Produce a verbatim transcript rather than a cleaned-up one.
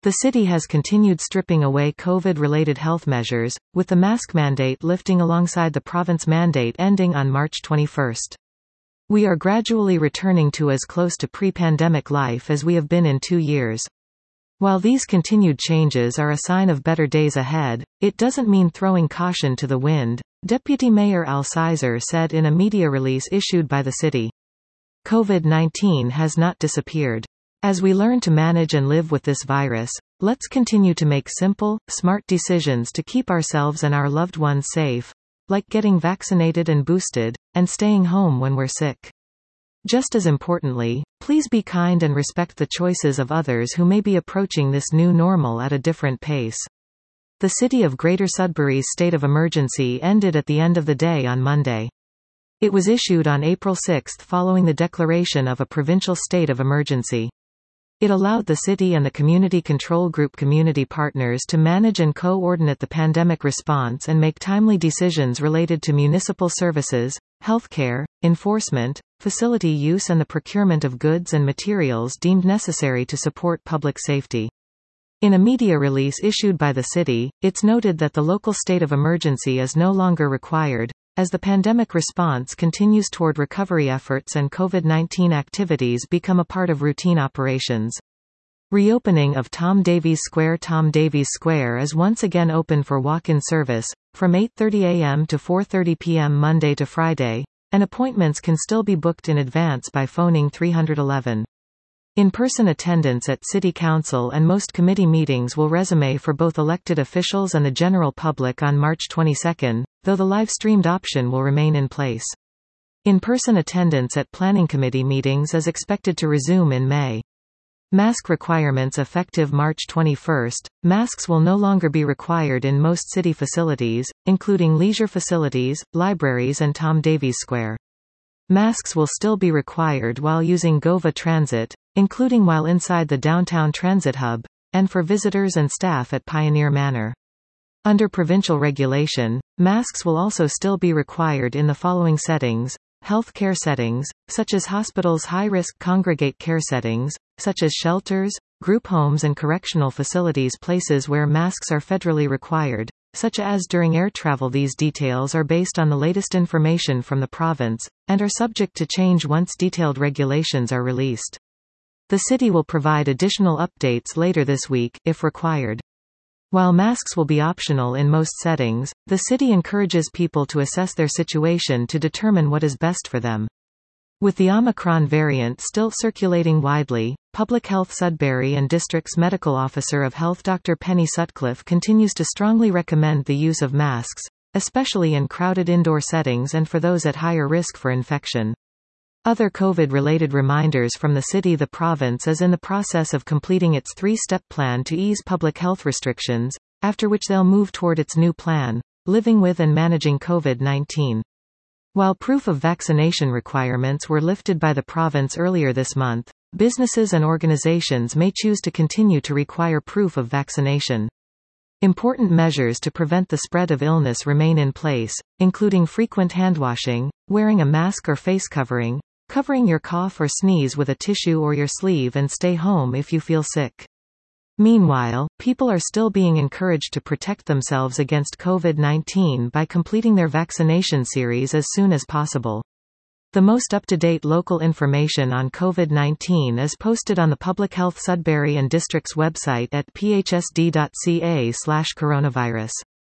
The city has continued stripping away COVID-related health measures, with the mask mandate lifting alongside the province mandate ending on March twenty-first. We are gradually returning to as close to pre-pandemic life as we have been in two years. While these continued changes are a sign of better days ahead, it doesn't mean throwing caution to the wind, Deputy Mayor Al Sizer said in a media release issued by the city. COVID nineteen has not disappeared. As we learn to manage and live with this virus, let's continue to make simple, smart decisions to keep ourselves and our loved ones safe, like getting vaccinated and boosted, and staying home when we're sick. Just as importantly, please be kind and respect the choices of others who may be approaching this new normal at a different pace. The City of Greater Sudbury's state of emergency ended at the end of the day on Monday. It was issued on April sixth following the declaration of a provincial state of emergency. It allowed the city and the Community Control Group community partners to manage and coordinate the pandemic response and make timely decisions related to municipal services, healthcare, enforcement, facility use and the procurement of goods and materials deemed necessary to support public safety. In a media release issued by the city, it's noted that the local state of emergency is no longer required, as the pandemic response continues toward recovery efforts and COVID nineteen activities become a part of routine operations. Reopening of Tom Davies Square. Tom Davies Square is once again open for walk-in service, from eight thirty a m to four thirty p m Monday to Friday, and appointments can still be booked in advance by phoning three one one. In-person attendance at City Council and most committee meetings will resume for both elected officials and the general public on March twenty-second, though the live-streamed option will remain in place. In-person attendance at Planning Committee meetings is expected to resume in May. Mask requirements effective March twenty-first. Masks will no longer be required in most city facilities, including leisure facilities, libraries and Tom Davies Square. Masks will still be required while using GOVA Transit, including while inside the downtown transit hub, and for visitors and staff at Pioneer Manor. Under provincial regulation, masks will also still be required in the following settings: health care settings, such as hospitals, high-risk congregate care settings, such as shelters, group homes and correctional facilities, places where masks are federally required, such as during air travel. These details are based on the latest information from the province, and are subject to change once detailed regulations are released. The city will provide additional updates later this week, if required. While masks will be optional in most settings, the city encourages people to assess their situation to determine what is best for them. With the Omicron variant still circulating widely, Public Health Sudbury and District's Medical Officer of Health Doctor Penny Sutcliffe continues to strongly recommend the use of masks, especially in crowded indoor settings and for those at higher risk for infection. Other COVID-related reminders from the city: the province is in the process of completing its three-step plan to ease public health restrictions, after which they'll move toward its new plan, Living with and Managing COVID nineteen. While proof of vaccination requirements were lifted by the province earlier this month, businesses and organizations may choose to continue to require proof of vaccination. Important measures to prevent the spread of illness remain in place, including frequent handwashing, wearing a mask or face covering, covering your cough or sneeze with a tissue or your sleeve, and stay home if you feel sick. Meanwhile, people are still being encouraged to protect themselves against COVID nineteen by completing their vaccination series as soon as possible. The most up-to-date local information on COVID nineteen is posted on the Public Health Sudbury and District's website at p h s d dot c a slash coronavirus.